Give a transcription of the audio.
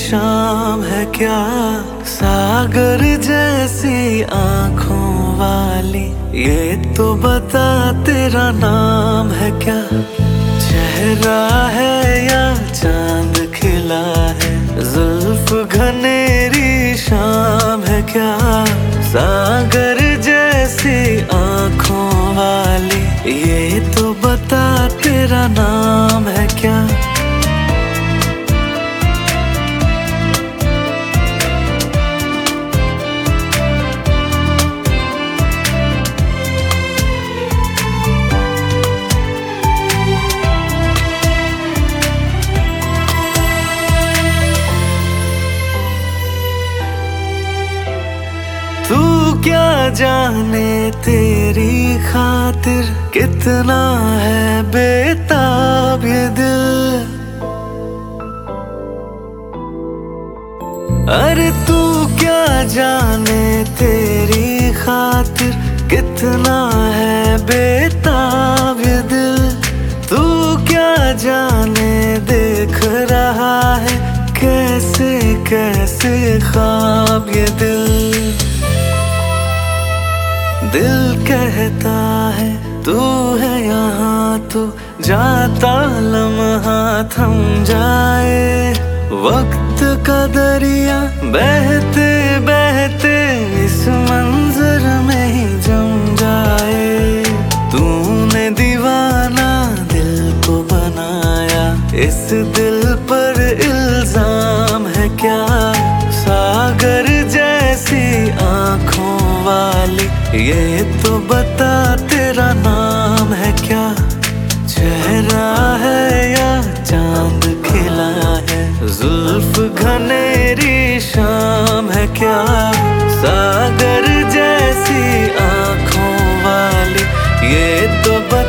शाम है क्या, सागर जैसी आंखों वाली, ये तो बता तेरा नाम है क्या। चेहरा है या चांद खिला है, जुल्फ घनेरी शाम है क्या, सागर जैसी आंखों वाली, ये तो बता तेरा नाम है क्या। तू क्या जाने तेरी खातिर कितना है बेताब ये दिल। अरे तू क्या जाने तेरी खातिर कितना है बेताब ये दिल। तू क्या जाने देख रहा है कैसे कैसे ख्वाब ये दिल। दिल कहता है तू है यहाँ तो जाता लम्हा थम जाए, वक्त का दरिया बहते बहते इस मंजर में ही जम जाए। तूने दीवाना दिल को बनाया, इस दिल पर इल्जाम है क्या, सागर जैसी आंखों वाली, ये तो बता तेरा नाम है क्या। चेहरा है या चांद खिला है, जुल्फ घनेरी शाम है क्या, सागर जैसी आंखों वाली, ये तो बता